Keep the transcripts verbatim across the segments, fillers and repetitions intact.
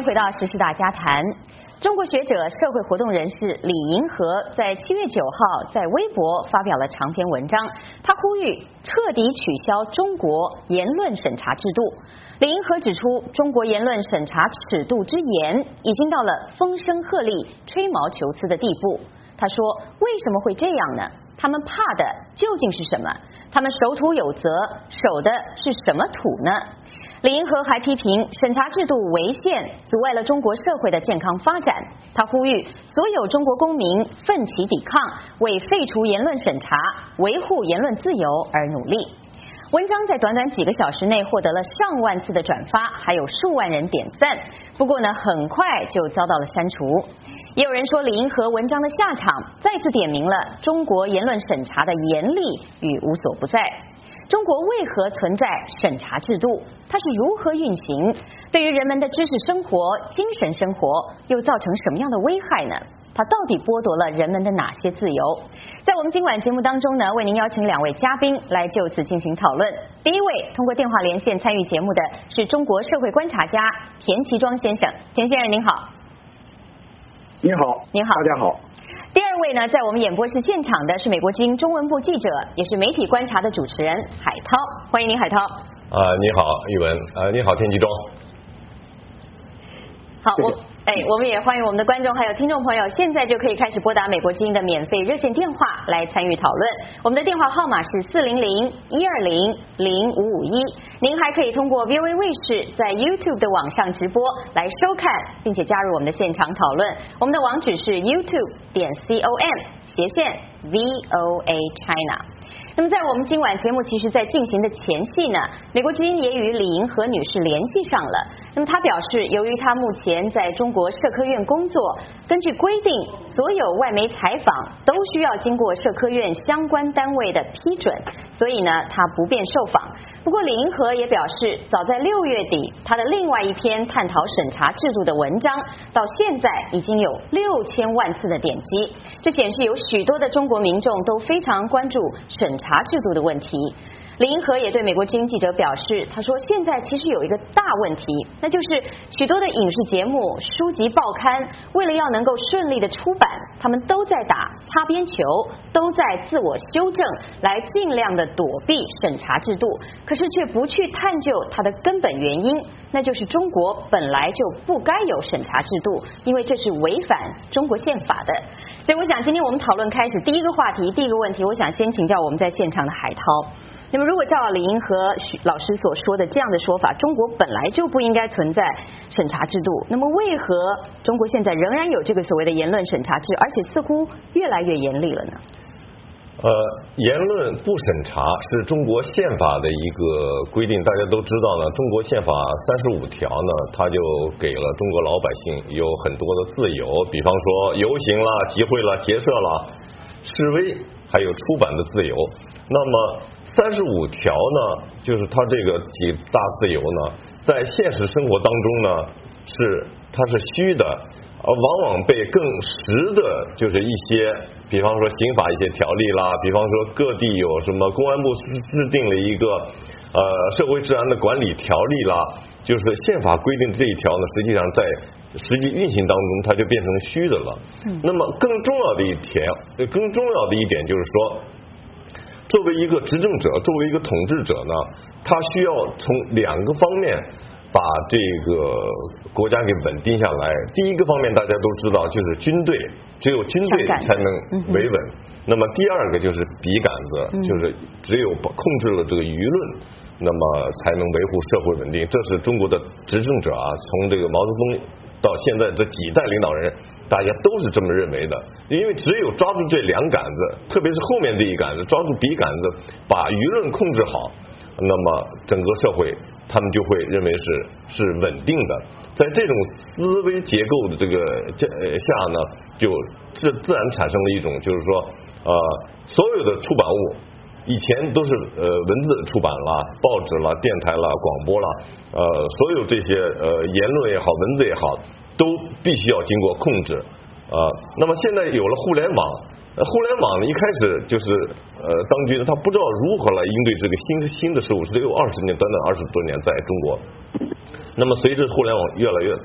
迎回到时事大家谈。中国学者、社会活动人士李银河在七月九号在微博发表了长篇文章，他呼吁彻底取消中国言论审查制度。李银河指出，中国言论审查尺度之严，已经到了风声鹤唳、吹毛求疵的地步。他说，为什么会这样呢？他们怕的究竟是什么？他们守土有责，守的是什么土呢？李银河还批评审查制度违宪，阻碍了中国社会的健康发展。他呼吁所有中国公民奋起抵抗，为废除言论审查、维护言论自由而努力。文章在短短几个小时内获得了上万次的转发，还有数万人点赞。不过呢，很快就遭到了删除。也有人说，李银河文章的下场再次点明了中国言论审查的严厉与无所不在。中国为何存在审查制度？它是如何运行？对于人们的知识生活、精神生活，又造成什么样的危害呢？它到底剥夺了人们的哪些自由？在我们今晚节目当中呢，为您邀请两位嘉宾来就此进行讨论。第一位通过电话连线参与节目的是中国社会观察家田其庄先生。田先生您好。 你好。您好，大家好。 第二位呢，在我们演播室现场的是美国之音中文部记者，也是媒体观察的主持人海涛。欢迎您，海涛。 啊、呃，你好，玉文。呃，你好，田其庄。 好，我哎，我们也欢迎我们的观众还有听众朋友，现在就可以开始拨打美国之音的免费热线电话来参与讨论。我们的电话号码是四零零一二零零五五一。您还可以通过 V O A 卫视在 YouTube 的网上直播来收看，并且加入我们的现场讨论。我们的网址是 YouTube 点 com 斜线 V O A China。那么在我们今晚节目其实在进行的前夕呢，美国之音也与李银河女士联系上了。那么她表示，由于她目前在中国社科院工作，根据规定，所有外媒采访都需要经过社科院相关单位的批准，所以呢，她不便受访。不过李银河也表示，早在六月底，她的另外一篇探讨审查制度的文章，到现在已经有六千万次的点击，这显示有许多的中国民众都非常关注审查制度的问题。李银河也对美国之音记者表示，他说现在其实有一个大问题，那就是许多的影视节目、书籍、报刊，为了要能够顺利的出版，他们都在打擦边球，都在自我修正，来尽量的躲避审查制度，可是却不去探究它的根本原因，那就是中国本来就不该有审查制度，因为这是违反中国宪法的。所以我想今天我们讨论开始，第一个话题，第一个问题，我想先请教我们在现场的海涛。那么如果照李银河老师所说的这样的说法，中国本来就不应该存在审查制度，那么为何中国现在仍然有这个所谓的言论审查制，而且似乎越来越严厉了呢？ 呃，言论不审查是中国宪法的一个规定，大家都知道呢。中国宪法三十五条呢，它就给了中国老百姓有很多的自由，比方说游行啦、集会啦、结社啦、示威，还有出版的自由。那么三十五条呢，就是它这个几大自由呢，在现实生活当中呢，是它是虚的，呃，往往被更实的，就是一些，比方说刑法一些条例啦，比方说各地有什么公安部制定了一个呃社会治安的管理条例啦，就是宪法规定这一条呢，实际上在实际运行当中，它就变成虚的了。嗯。那么更重要的一点，更重要的一点就是说，作为一个执政者，作为一个统治者呢，他需要从两个方面把这个国家给稳定下来。第一个方面大家都知道，就是军队，只有军队才能维稳。嗯、那么第二个就是笔杆子，嗯、就是只有控制了这个舆论，那么才能维护社会稳定。这是中国的执政者啊，从这个毛泽东到现在这几代领导人，大家都是这么认为的。因为只有抓住这两杆子，特别是后面这一杆子，抓住笔杆子，把舆论控制好，那么整个社会他们就会认为是是稳定的。在这种思维结构的这个下呢，就自自然产生了一种，就是说呃所有的出版物以前都是呃文字出版啦、报纸啦、电台啦、广播啦，呃所有这些呃言论也好、文字也好，都必须要经过控制啊、呃。那么现在有了互联网，互联网呢一开始就是呃当局他不知道如何来应对这个新新的事物，是有二十年短短二十多年在中国。那么随着互联网越来越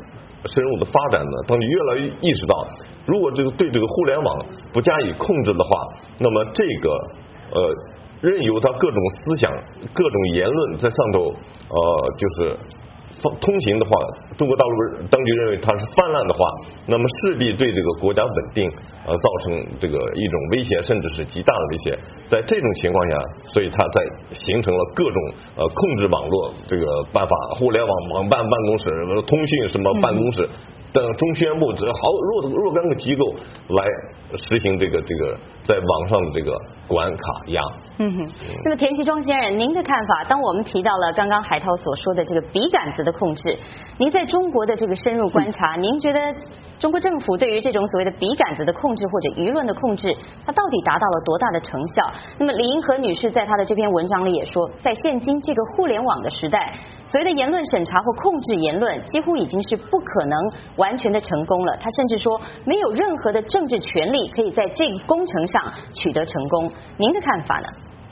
深入的发展呢，当你越来越意识到，如果这个对这个互联网不加以控制的话，那么这个呃任由它各种思想、各种言论在上头呃就是通行的话，中国大陆当局认为它是泛滥的话，那么势必对这个国家稳定呃造成这个一种威胁，甚至是极大的威胁。在这种情况下，所以它在形成了各种呃控制网络这个办法，互联网网办办公室、通讯什么办公室等中宣部这好若若干个机构来实行这个这个在网上的这个管卡压。 嗯哼，那么田其庄先生，您的看法？当我们提到了刚刚海涛所说的这个笔杆子的控制，您在中国的这个深入观察，您觉得中国政府对于这种所谓的笔杆子的控制或者舆论的控制，它到底达到了多大的成效？那么李银河女士在她的这篇文章里也说，在现今这个互联网的时代，所谓的言论审查或控制言论几乎已经是不可能完全的成功了。她甚至说，没有任何的政治权利可以在这个工程上取得成功。您的看法呢？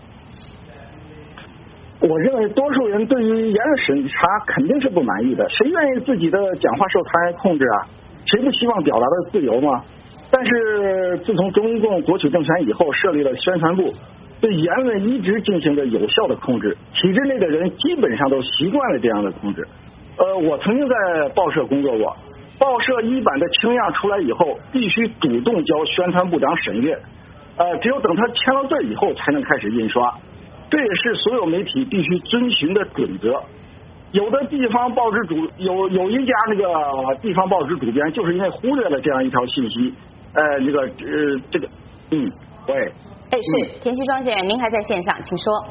我认为多数人对于言论审查肯定是不满意的，谁愿意自己的讲话受他人控制啊？谁不希望表达的自由吗？但是自从中共夺取政权以后，设立了宣传部，对言论一直进行着有效的控制，体制内的人基本上都习惯了这样的控制。呃，我曾经在报社工作过，报社一版的清样出来以后，必须主动交宣传部长审阅，呃，只有等他签了字以后才能开始印刷。这也是所有媒体必须遵循的准则。有的地方报纸主有有一家那个地方报纸主编，就是因为忽略了这样一条信息，呃，这个呃这个，嗯，喂， 哎，是田其庄先生，您还在线上，请说。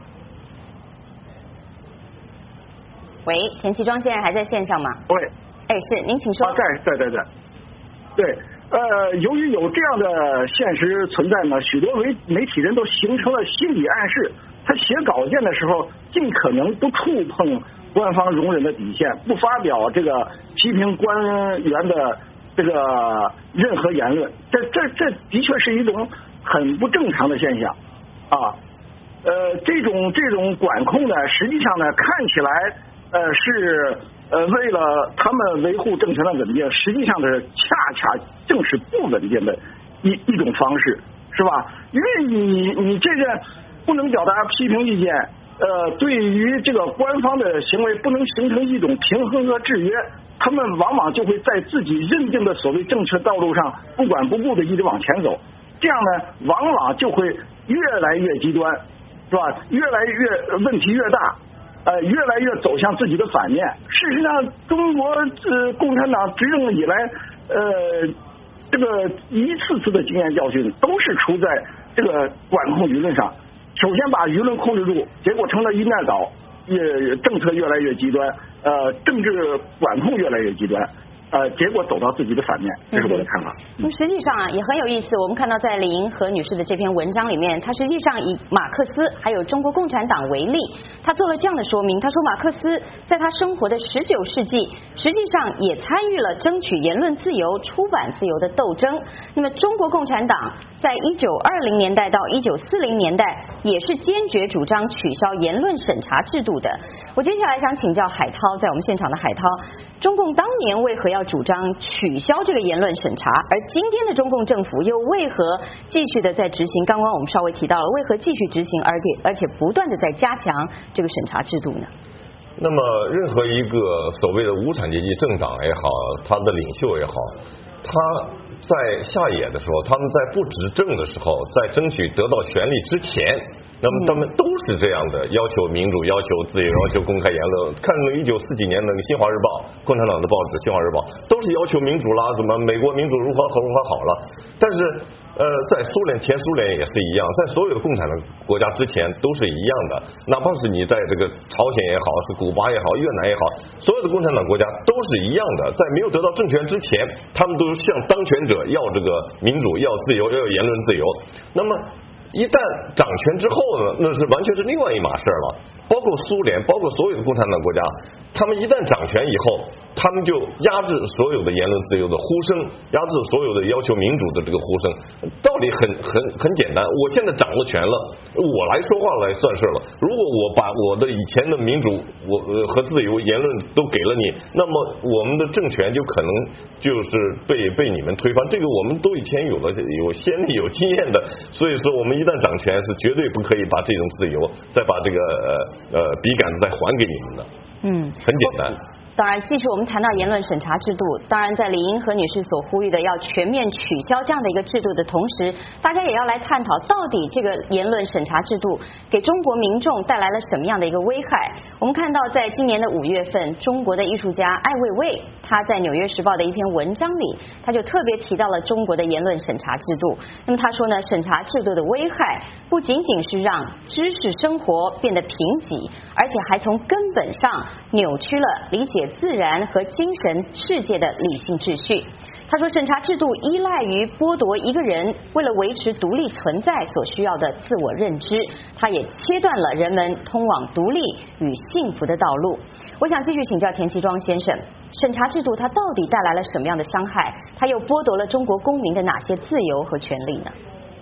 喂，田其庄先生还在线上吗？ 喂， 哎，是，您请说。 啊，在在在在，对。呃，由于有这样的现实存在呢，许多媒媒体人都形成了心理暗示，他写稿件的时候尽可能不触碰官方容忍的底线，不发表这个批评官员的这个任何言论，这这这的确是一种很不正常的现象啊。呃，这种这种管控呢，实际上呢，看起来呃是。呃，为了他们维护政权的稳定，实际上呢，恰恰正是不稳定的一一种方式，是吧？因为你你这个不能表达批评意见，呃，对于这个官方的行为不能形成一种平衡和制约，他们往往就会在自己认定的所谓正确道路上不管不顾的一直往前走，这样呢，往往就会越来越极端，是吧？越来越问题越大。呃，越来越走向自己的反面。事实上，中国呃共产党执政以来，呃，这个一次次的经验教训都是出在这个管控舆论上。首先把舆论控制住，结果成了一面倒，越政策越来越极端，呃，政治管控越来越极端。呃，结果走到自己的反面，这是我的看法。 那么、嗯、实际上啊，也很有意思。我们看到在李银河女士的这篇文章里面，她实际上以马克思还有中国共产党为例，她做了这样的说明。她说，马克思在他生活的十九世纪，实际上也参与了争取言论自由、出版自由的斗争。那么，中国共产党在一九二零年代到一九四零年代，也是坚决主张取消言论审查制度的。我接下来想请教海涛，在我们现场的海涛，中共当年为何要主张取消这个言论审查，而今天的中共政府又为何继续的在执行？刚刚我们稍微提到了，为何继续执行，而且而且不断的在加强这个审查制度呢？ 那么，任何一个所谓的无产阶级政党也好，他的领袖也好，他在下野的时候，他们在不执政的时候，在争取得到权力之前，那么他们都是这样的，要求民主，要求自由，要求公开言论。看那一九四几年那个《新华日报》，共产党的报纸《新华日报》，都是要求民主啦，怎么美国民主如何如何好了。但是呃，在苏联前苏联也是一样，在所有的共产的国家之前都是一样的，哪怕是你在这个朝鲜也好，是古巴也好，越南也好，所有的共产党国家都是一样的，在没有得到政权之前，他们都是向当权者要这个民主，要自由，要有言论自由。那么一旦掌权之后呢，那是完全是另外一码事了。包括苏联，包括所有的共产党国家，他们一旦掌权以后， 他们就压制所有的言论自由的呼声，压制所有的要求民主的这个呼声。道理很很很简单，我现在掌握权了，我来说话来算事了。如果我把我的以前的民主我和自由言论都给了你，那么我们的政权就可能就是被被你们推翻。这个我们都以前有了有先例有经验的，所以说我们一旦掌权是绝对不可以把这种自由再把这个呃呃笔杆子再还给你们的。嗯，很简单。 当然，继续我们谈到言论审查制度，当然在李银河女士所呼吁的要全面取消这样的一个制度的同时，大家也要来探讨到底这个言论审查制度给中国民众带来了什么样的一个危害。我们看到在今年的五月份，中国的艺术家艾未未他在《纽约时报》的一篇文章里，他就特别提到了中国的言论审查制度。那么他说呢，审查制度的危害不仅仅是让知识生活变得贫瘠，而且还从根本上扭曲了理解自然和精神世界的理性秩序。他说，审查制度依赖于剥夺一个人为了维持独立存在所需要的自我认知，他也切断了人们通往独立与幸福的道路。我想继续请教田其庄先生，审查制度它到底带来了什么样的伤害？它又剥夺了中国公民的哪些自由和权利呢？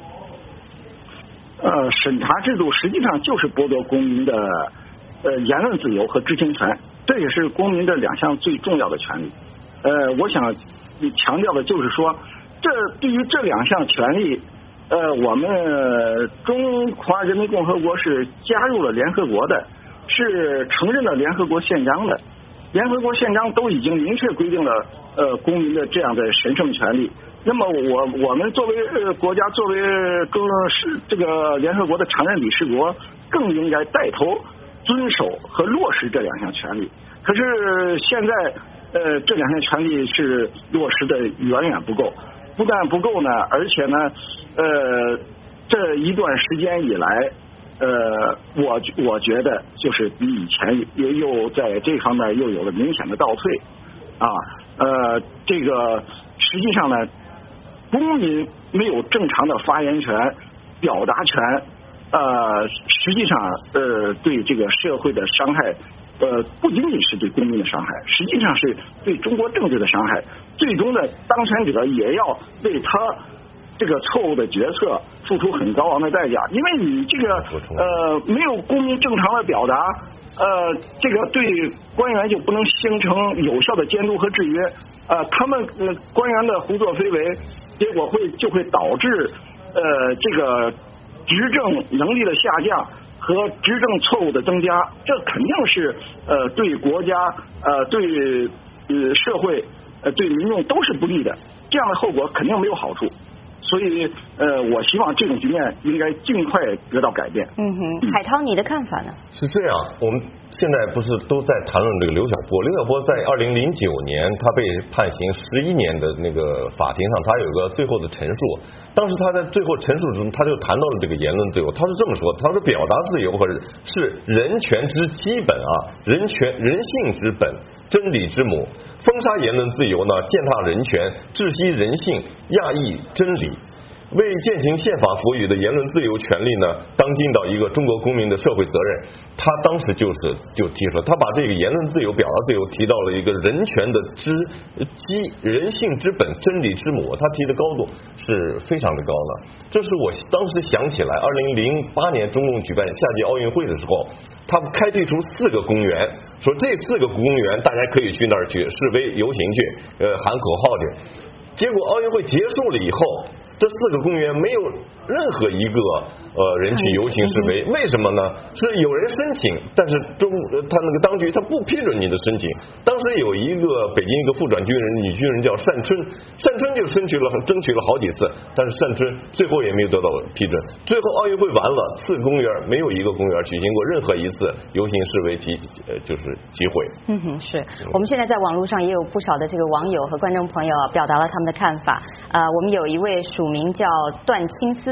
呃，审查制度实际上就是剥夺公民的呃言论自由和知情权，这也是公民的两项最重要的权利。呃，我想强调的就是说，这对于这两项权利，呃，我们中华人民共和国是加入了联合国的，是承认了联合国宪章的。联合国宪章都已经明确规定了呃公民的这样的神圣权利。那么我我们作为呃国家，作为中是这个联合国的常任理事国，更应该带头遵守和落实这两项权利。可是现在呃这两项权利是落实的远远不够，不但不够呢，而且呢呃这一段时间以来，呃我我觉得就是比以前也又在这方面又有了明显的倒退啊。呃这个实际上呢，公民没有正常的发言权、表达权，呃，实际上呃对这个社会的伤害，呃不仅仅是对公民的伤害，实际上是对中国政治的伤害。最终的当权者也要为他这个错误的决策付出很高昂的代价，因为你这个呃没有公民正常的表达，呃这个对官员就不能形成有效的监督和制约，呃他们呃官员的胡作非为，结果会就会导致呃这个执政能力的下降和执政错误的增加，这肯定是呃对国家呃对呃社会呃对民众都是不利的，这样的后果肯定没有好处。所以呃我希望这种局面应该尽快得到改变。 嗯哼，海涛，你的看法呢？ 是这样，我们现在不是都在谈论这个刘晓波？刘晓波在二零零九年他被判刑十一年的那个法庭上，他有个最后的陈述。当时他在最后陈述中，他就谈到了这个言论自由。他是这么说的：他说，表达自由和是人权之基本啊，人权人性之本，真理之母。封杀言论自由呢，践踏人权，窒息人性，压抑真理。为践行宪法赋予的言论自由权利呢，当尽到一个中国公民的社会责任。他当时就是就提出了，他把这个言论自由、表达自由提到了一个人权的之基、人性之本、真理之母，他提的高度是非常的高的。这是我当时想起来，二零零八年中共举办夏季奥运会的时候，他开辟出四个公园，说这四个公园大家可以去那儿去示威游行去，呃喊口号去。结果奥运会结束了以后，这四个公园没有任何一个呃人去游行示威，为什么呢？是有人申请，但是中他那个当局他不批准你的申请。当时有一个北京一个副转军人女军人叫单春，单春就争取了争取了好几次，但是单春最后也没有得到批准。最后奥运会完了，四个公园没有一个公园举行过任何一次游行示威集呃就是集会。 嗯哼，是我们现在在网络上也有不少的这个网友和观众朋友表达了他们的看法。呃，我们有一位署名叫段青思的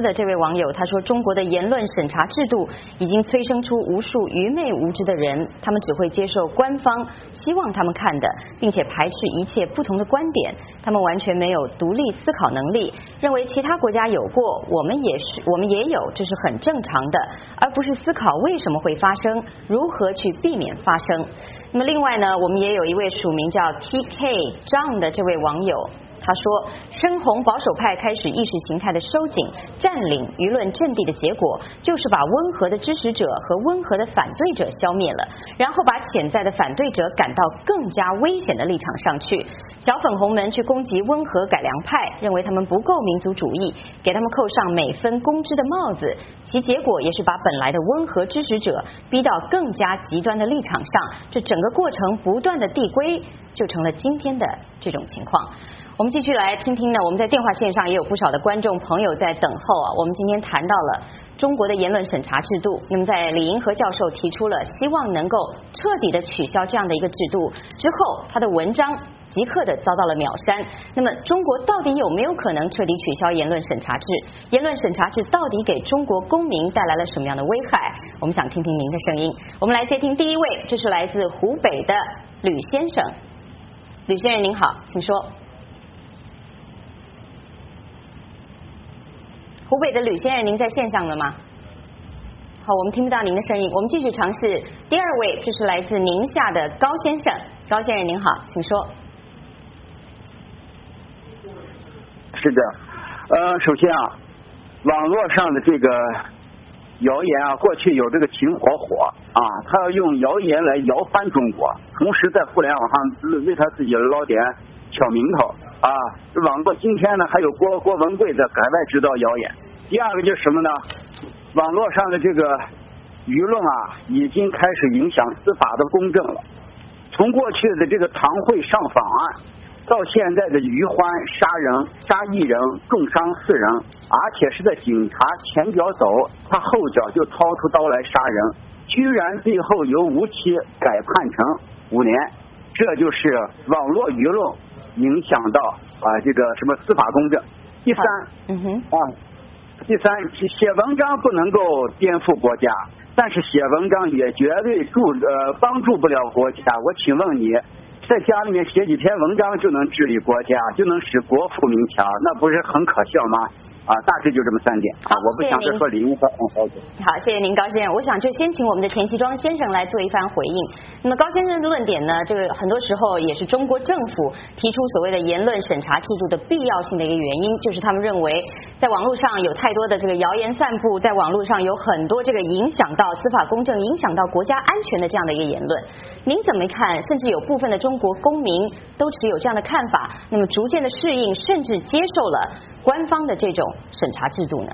的这位网友，他说中国的言论审查制度已经催生出无数愚昧无知的人，他们只会接受官方希望他们看的，并且排斥一切不同的观点，他们完全没有独立思考能力，认为其他国家有过，我们也是，我们也有，这是很正常的，而不是思考为什么会发生，如何去避免发生。那么另外呢，我们也有一位署名叫 T K 张的这位网友，他说深红保守派开始意识形态的收紧占领舆论阵地的结果，就是把温和的支持者和温和的反对者消灭了，然后把潜在的反对者赶到更加危险的立场上去。小粉红们去攻击温和改良派，认为他们不够民族主义，给他们扣上每分公知的帽子，其结果也是把本来的温和支持者逼到更加极端的立场上，这整个过程不断的递归，就成了今天的这种情况。我们继续来听听呢，我们在电话线上也有不少的观众朋友在等候啊。我们今天谈到了中国的言论审查制度，那么在李银河教授提出了希望能够彻底的取消这样的一个制度之后，他的文章即刻的遭到了秒删。那么中国到底有没有可能彻底取消言论审查制？言论审查制到底给中国公民带来了什么样的危害？我们想听听您的声音。我们来接听第一位，这是来自湖北的吕先生。吕先生您好，请说。湖北的吕先生，您在线上了吗？好，我们听不到您的声音，我们继续尝试第二位，这是来自宁夏的高先生。高先生您好，请说。 是的，呃，首先啊，网络上的这个谣言啊，过去有这个秦火火啊，他要用谣言来摇翻中国，同时在互联网上为他自己捞点小名头啊。网络今天呢，还有郭郭文贵的海外制造谣言。第二个就是什么呢？网络上的这个舆论啊，已经开始影响司法的公正了。从过去的这个堂会上访案，到现在的余欢杀人、杀一人、重伤四人，而且是在警察前脚走，他后脚就掏出刀来杀人，居然最后由无期改判成五年，这就是网络舆论影响到啊这个什么司法公正。第三， 嗯哼啊，第三，写文章不能够颠覆国家，但是写文章也绝对助呃帮助不了国家。我请问你，在家里面写几篇文章就能治理国家，就能使国富民强，那不是很可笑吗？啊，大致就这么三点啊，我不想再说李银河。 好，谢谢您高先生。我想就先请我们的田其庄先生来做一番回应。那么高先生的论点呢，这个很多时候也是中国政府提出所谓的言论审查制度的必要性的一个原因，就是他们认为在网络上有太多的这个谣言散布，在网络上有很多这个影响到司法公正、影响到国家安全的这样的一个言论。您怎么看？甚至有部分的中国公民都持有这样的看法，那么逐渐的适应，甚至接受了官方的这种审查制度呢？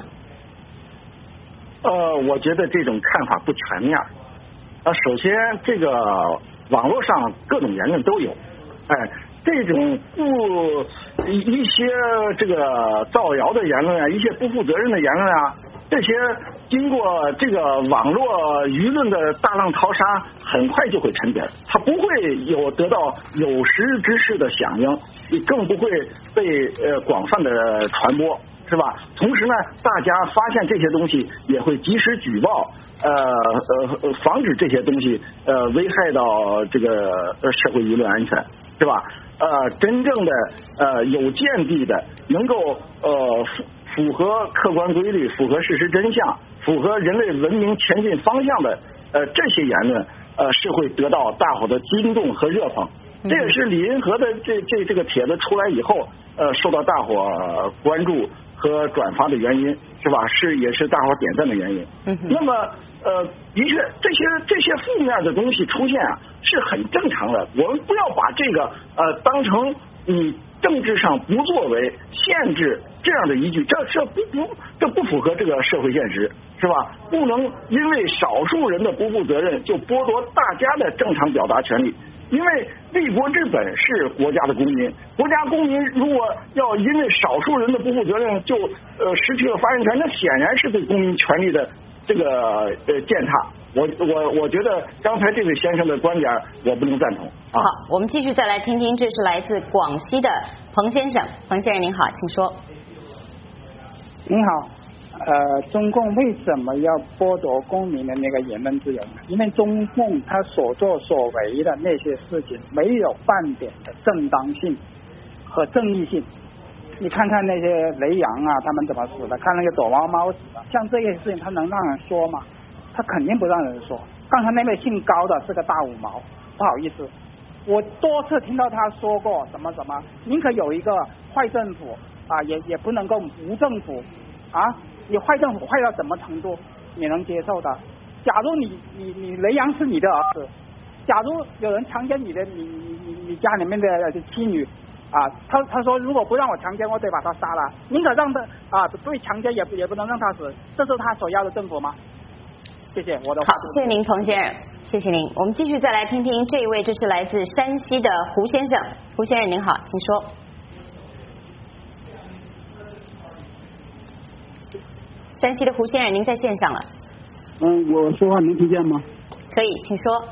呃，我觉得这种看法不全面。呃，首先这个网络上各种言论都有，哎，这种不一一些这个造谣的言论啊，一些不负责任的言论啊，这些经过这个网络舆论的大浪淘沙，很快就会沉淀，它不会有得到有识之士的响应，也更不会被呃广泛的传播，是吧？同时呢，大家发现这些东西也会及时举报，呃呃，防止这些东西呃危害到这个社会舆论安全，是吧？呃，真正的呃有见地的，能够呃符符合客观规律、符合事实真相、符合人类文明前进方向的呃这些言论，呃是会得到大伙的激动和热捧。这也是李银河的这这这个帖子出来以后，呃，受到大伙关注和转发的原因，是吧？是也是大伙点赞的原因。 嗯， 那么呃，的确这些这些负面的东西出现啊，是很正常的。我们不要把这个呃当成你政治上不作为、限制这样的依据，这这不不这不符合这个社会现实，是吧？不能因为少数人的不负责任，就剥夺大家的正常表达权利。因为立国之本是国家的公民，国家公民如果要因为少数人的不负责任就呃失去了发言权，那显然是对公民权利的这个呃践踏。我我我觉得刚才这位先生的观点我不能赞同。啊、 好，我们继续再来听听，这是来自广西的彭先生。彭先生您好，请说。 您好， 呃，中共为什么要剥夺公民的那个言论自由呢？因为中共他所作所为的那些事情没有半点的正当性和正义性。你看看那些雷洋啊，他们怎么死的？看那个躲猫猫死的，像这些事情，他能让人说吗？他肯定不让人说。刚才那位姓高的是个大五毛，不好意思，我多次听到他说过什么什么，宁可有一个坏政府啊，也也不能够无政府啊。你坏政府坏到什么程度你能接受的？假如你你你雷洋是你的儿子，假如有人强奸你的你你你你家里面的妻女啊，他他说如果不让我强奸，我得把他杀了，宁可让他啊被强奸也也不能让他死，这是他所要的政府吗？谢谢我的话。 好，谢谢您彭先生，谢谢您。我们继续再来听听这一位，这是来自山西的胡先生。胡先生您好，请说。山西的胡先生，您在线上了。 嗯，我说话能听见吗？ 可以，请说。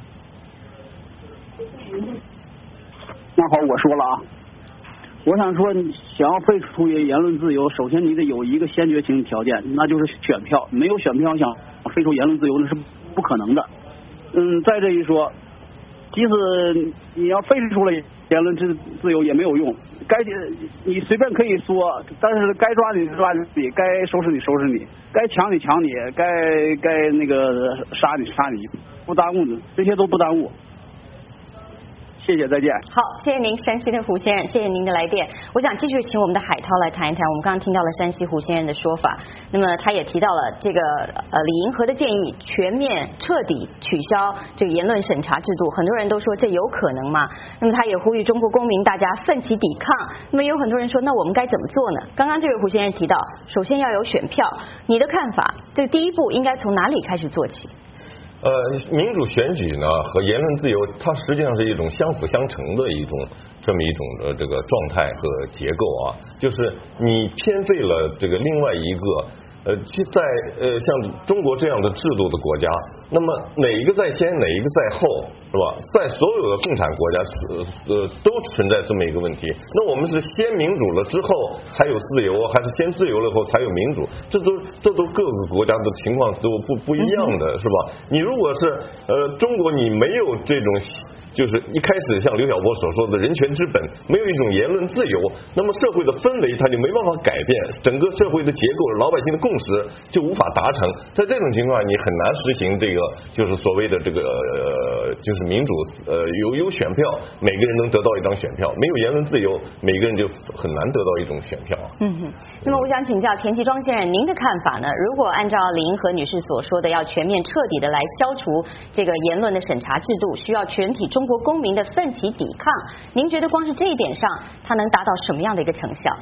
那好，我说了啊，我想说，你想要废除言论自由，首先你得有一个先决性条件，那就是选票。没有选票，想废除言论自由那是不可能的。嗯，再这一说，即使你要废除了言论自自由也没有用，该你随便可以说，但是该抓你抓你，该收拾你收拾你，该抢你抢你，该该那个杀你杀你，不耽误你，这些都不耽误。谢谢，再见。 好，谢谢您，山西的胡先生，谢谢您的来电。我想继续请我们的海涛来谈一谈，我们刚刚听到了山西胡先生的说法，那么他也提到了这个呃李银河的建议，全面彻底取消这个言论审查制度，很多人都说这有可能吗？那么他也呼吁中国公民大家奋起抵抗。那么有很多人说，那我们该怎么做呢？刚刚这位胡先生提到，首先要有选票，你的看法，这个第一步应该从哪里开始做起？ 呃，民主选举呢和言论自由，它实际上是一种相辅相成的一种这么一种呃这个状态和结构啊，就是你偏废了这个另外一个。呃，在呃像中国这样的制度的国家，那么哪一个在先，哪一个在后，是吧？在所有的共产国家，呃呃都存在这么一个问题。那我们是先民主了之后才有自由，还是先自由了以后才有民主？这都这都各个国家的情况都不不一样的，是吧？你如果是呃中国，你没有这种。就是一开始像刘晓波所说的人权之本，没有一种言论自由，那么社会的氛围它就没办法改变，整个社会的结构、老百姓的共识就无法达成。在这种情况下，你很难实行这个就是所谓的这个呃就是民主呃有有选票，每个人能得到一张选票，没有言论自由，每个人就很难得到一种选票。 嗯哼。那么我想请教田其庄先生，您的看法呢？如果按照李银河女士所说的，要全面彻底的来消除这个言论的审查制度，需要全体中国公民的奋起抵抗，您觉得光是这一点上，它能达到什么样的一个成效？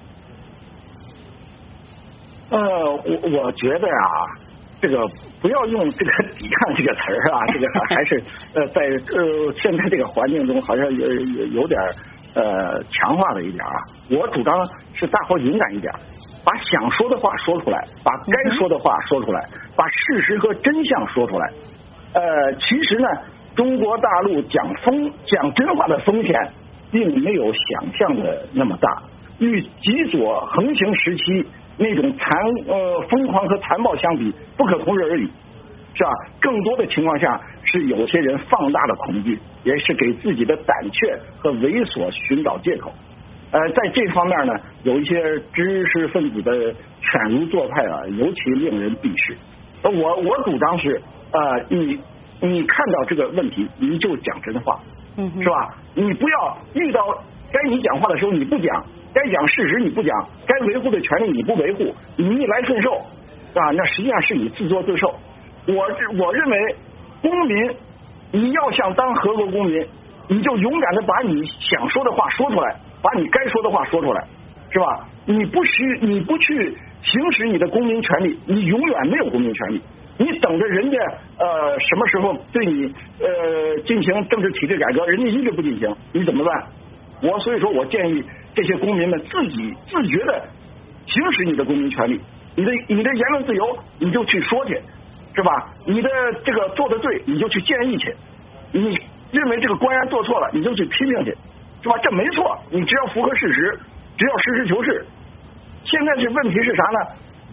呃，我我觉得啊，这个不要用这个抵抗这个词儿啊，这个还是呃在呃现在这个环境中好像有有有点呃强化了一点啊。我主张是大伙勇敢一点，把想说的话说出来，把该说的话说出来，把事实和真相说出来。呃，其实呢。中国大陆讲风讲真话的风险，并没有想象的那么大。与极左横行时期那种残呃疯狂和残暴相比，不可同日而语，是吧？更多的情况下，是有些人放大了恐惧，也是给自己的胆怯和猥琐寻找借口。呃，在这方面呢，有一些知识分子的犬儒做派啊，尤其令人鄙视。我我主张是呃你。你看到这个问题，你就讲真话，嗯，是吧？你不要遇到该你讲话的时候你不讲，该讲事实你不讲，该维护的权利你不维护，你逆来顺受，啊，那实际上是你自作自受。我我认为，公民你要想当合格公民，你就勇敢的把你想说的话说出来，把你该说的话说出来，是吧？你不需你不去行使你的公民权利，你永远没有公民权利。你等着人家呃什么时候对你呃进行政治体制改革，人家一直不进行，你怎么办？我所以说我建议这些公民们自己自觉的行使你的公民权利，你的你的言论自由你就去说去，是吧？你的这个做的对你就去建议去，你认为这个官员做错了你就去批评去，是吧？这没错，你只要符合事实，只要实事求是。现在是问题是啥呢？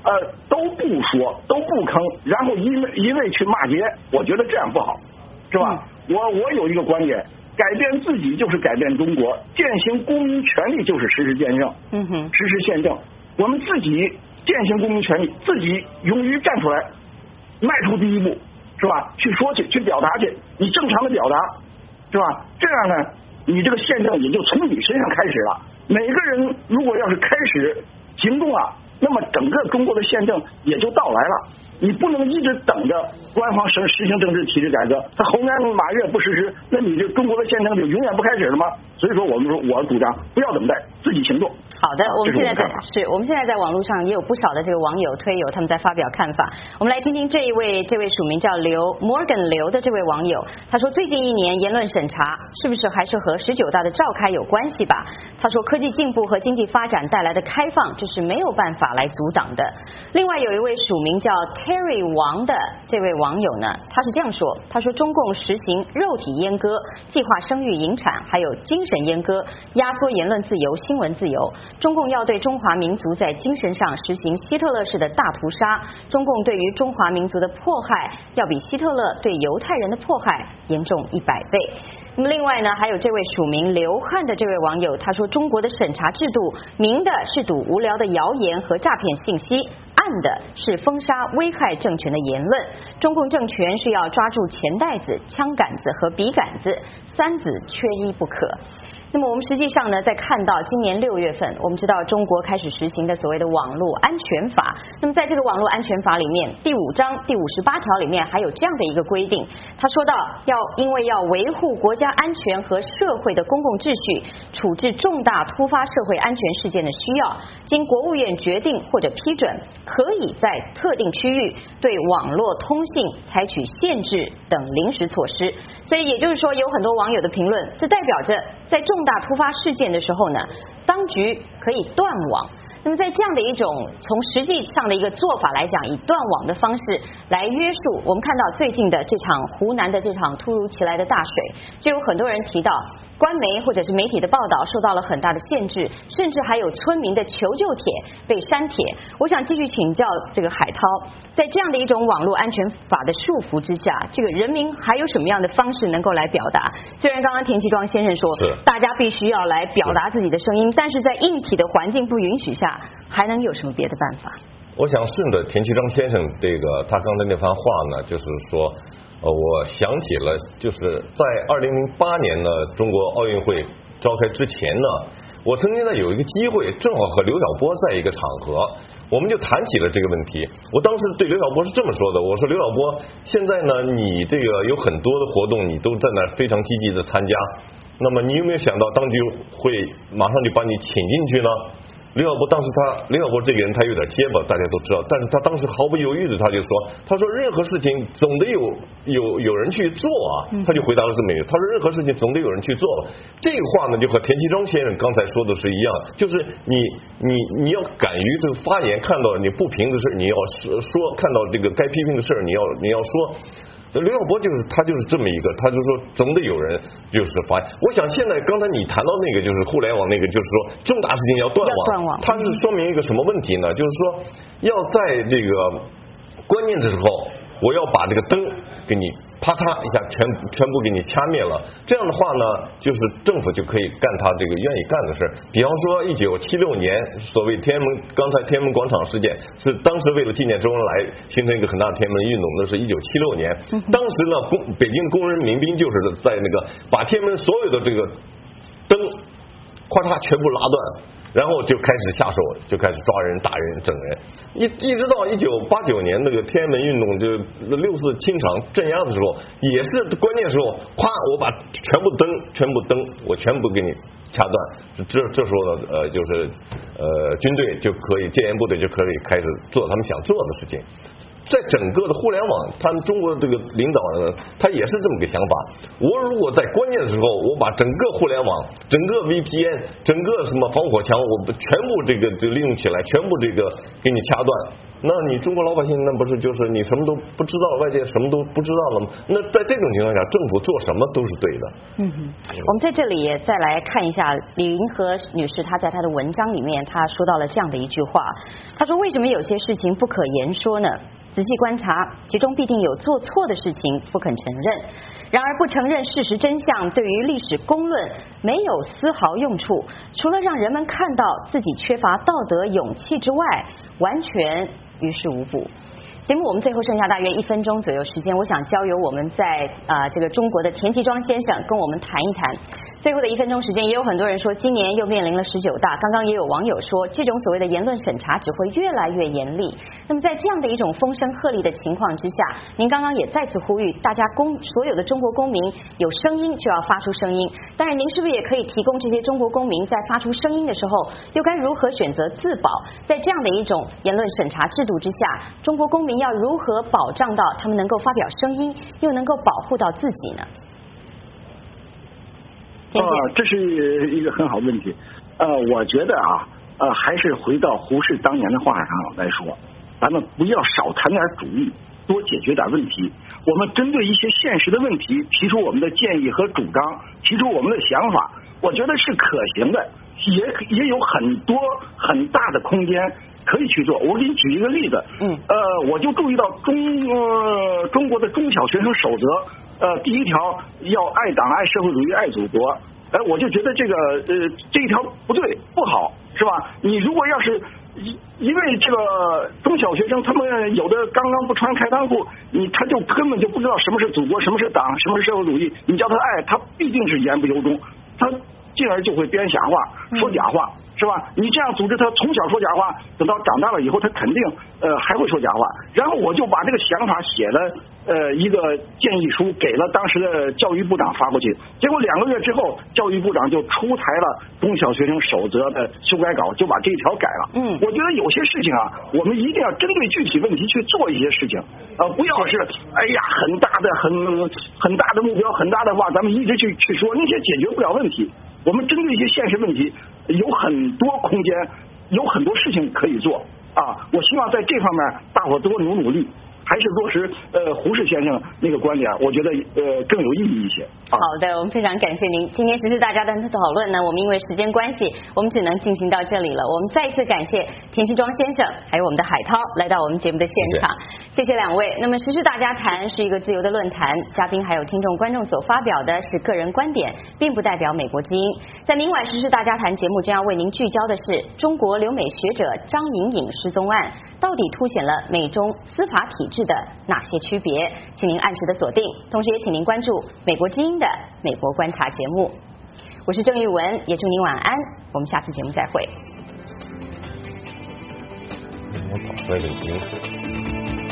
呃都不说都不吭，然后一味一味去骂街，我觉得这样不好，是吧？嗯、我我有一个观点，改变自己就是改变中国，践行公民权利就是实施宪政， 嗯哼， 实施宪政，我们自己践行公民权利，自己勇于站出来，迈出第一步，是吧？去说去，去表达去，你正常的表达，是吧？这样呢，你这个宪政也就从你身上开始了。每个人如果要是开始行动了，那么整个中国的宪政也就到来了。你不能一直等着官方实实行政治体制改革，他猴年马月不实施，那你这中国的宪政就永远不开始了吗？所以说，我们说我主张不要等待，自己行动。 好的，我们现在在是我们现在在网络上也有不少的这个网友推友，他们在发表看法。我们来听听这一位这位署名叫刘 Morgan 刘的这位网友，他说最近一年言论审查是不是还是和十九大的召开有关系吧？他说科技进步和经济发展带来的开放，这是没有办法来阻挡的。另外有一位署名叫 Terry 王的这位网友呢，他是这样说，他说中共实行肉体阉割、计划生育引产，还有精神阉割，压缩言论自由、新闻自由。中共要对中华民族在精神上实行希特勒式的大屠杀，中共对于中华民族的迫害要比希特勒对犹太人的迫害严重一百倍。那么另外呢，还有这位署名刘汉的这位网友，他说中国的审查制度，明的是堵无聊的谣言和诈骗信息，暗的是封杀危害政权的言论。中共政权是要抓住钱袋子、枪杆子和笔杆子，三子缺一不可。那么我们实际上呢，在看到今年六月份，我们知道中国开始实行的所谓的网络安全法。那么在这个网络安全法里面，第五章第五十八条里面还有这样的一个规定，他说到要因为要维护国家安全和社会的公共秩序，处置重大突发社会安全事件的需要，经国务院决定或者批准，可以在特定区域对网络通信采取限制等临时措施。所以也就是说，有很多网友的评论，这代表着在重大突发事件的时候呢，当局可以断网。那么在这样的一种从实际上的一个做法来讲，以断网的方式来约束，我们看到最近的这场湖南的这场突如其来的大水，就有很多人提到官媒或者是媒体的报道受到了很大的限制，甚至还有村民的求救帖被删帖。我想继续请教这个海涛，在这样的一种网络安全法的束缚之下，这个人民还有什么样的方式能够来表达？虽然刚刚田其庄先生说大家必须要来表达自己的声音，但是在硬体的环境不允许下，还能有什么别的办法？ 我想顺着田其庄先生这个他刚才那番话呢，就是说呃，我想起了就是在二零零八年呢中国奥运会召开之前呢，我曾经呢有一个机会正好和刘晓波在一个场合，我们就谈起了这个问题。我当时对刘晓波是这么说的，我说刘晓波，现在呢你这个有很多的活动你都在那非常积极的参加，那么你有没有想到当局会马上就把你请进去呢？刘晓波当时他刘晓波这个人他有点结巴，大家都知道，但是他当时毫不犹豫的他就说，他说任何事情总得有有有人去做啊，他就回答了这么一个，他说任何事情总得有人去做。这个话呢就和田其庄先生刚才说的是一样，就是你你你要敢于这个发言，看到你不平的事你要说，看到这个该批评的事你要你要说。刘晓波就是他就是这么一个，他就说总得有人就是发言。我想现在刚才你谈到那个就是互联网那个，就是说重大事情要断网， 断网它是说明一个什么问题呢？就是说要在这个关键的时候，我要把这个灯给你啪嚓一下全全部给你掐灭了，这样的话呢，就是政府就可以干他这个愿意干的事。比方说一九七六年所谓天安门，刚才天安门广场事件是当时为了纪念周恩来形成一个很大的天安门运动，那是一九七六年。当时呢，工北京工人民兵就是在那个把天安门所有的这个灯咔嚓全部拉断。然后就开始下手，就开始抓人、打人、整人，一一直到一九八九年那个天安门运动，就六四清场镇压的时候，也是关键时候，咵，我把全部灯、全部灯，我全部给你掐断。这这时候呢，呃，就是呃，军队就可以，戒严部队就可以开始做他们想做的事情。 在整个的互联网，他们中国这个领导人他也是这么个想法。我如果在关键的时候，我把整个互联网、整个 V P N、整个什么防火墙，我全部这个就利用起来，全部这个给你掐断。那你中国老百姓那不是就是你什么都不知道，外界什么都不知道了吗？那在这种情况下，政府做什么都是对的。 嗯哼，我们在这里也再来看一下李云和女士，她在她的文章里面，她说到了这样的一句话，她说：“为什么有些事情不可言说呢？仔细观察，其中必定有做错的事情，不肯承认。然而不承认事实真相，对于历史公论没有丝毫用处，除了让人们看到自己缺乏道德勇气之外，完全于事无补。”节目我们最后剩下大约一分钟左右时间，我想交由我们在啊、呃、这个中国的田其庄先生跟我们谈一谈。最后的一分钟时间，也有很多人说今年又面临了十九大，刚刚也有网友说这种所谓的言论审查只会越来越严厉。那么在这样的一种风声鹤唳的情况之下，您刚刚也再次呼吁大家公所有的中国公民有声音就要发出声音。当然，您是不是也可以提供这些中国公民在发出声音的时候，又该如何选择自保？在这样的一种言论审查制度之下，中国公民要如何保障到他们能够发表声音，又能够保护到自己呢？ 啊，这是一个很好的问题。呃，我觉得啊，呃，还是回到胡适当年的话上来说，咱们不要少谈点主意，多解决点问题。我们针对一些现实的问题，提出我们的建议和主张，提出我们的想法，我觉得是可行的，也也有很多很大的空间可以去做。我给你举一个例子， 嗯， 呃，我就注意到中呃中国的中小学生守则。呃，第一条要爱党、爱社会主义、爱祖国。哎，我就觉得这个呃这一条不对，不好，是吧？你如果要是一因为这个中小学生他们有的刚刚不穿开裆裤，你他就根本就不知道什么是祖国，什么是党，什么是社会主义。你叫他爱，他必定是言不由衷，他进而就会编瞎话、说假话。嗯，是吧？你这样组织他从小说假话，等到长大了以后，他肯定呃还会说假话。然后我就把这个想法写了呃一个建议书，给了当时的教育部长发过去。结果两个月之后，教育部长就出台了中小学生守则的修改稿，就把这一条改了。嗯，我觉得有些事情啊，我们一定要针对具体问题去做一些事情，呃，不要是哎呀很大的很很大的目标、很大的话，咱们一直去去说那些解决不了问题。我们针对一些现实问题，有很多空间，有很多事情可以做啊！我希望在这方面大伙多努努力，还是落实呃胡适先生那个观点，我觉得呃更有意义一些。 好的，我们非常感谢您。今天时事大家的讨论呢，我们因为时间关系，我们只能进行到这里了。我们再一次感谢田其庄先生，还有我们的海涛来到我们节目的现场。谢谢两位。那么时事大家谈是一个自由的论坛，嘉宾还有听众观众所发表的是个人观点，并不代表美国之音。在明晚时事大家谈节目将要为您聚焦的是中国留美学者张颖颖失踪案，到底凸显了美中司法体制的哪些区别？请您按时的锁定，同时也请您关注美国之音的美国观察节目。我是郑玉文，也祝您晚安，我们下次节目再会。 我跑出来的公司。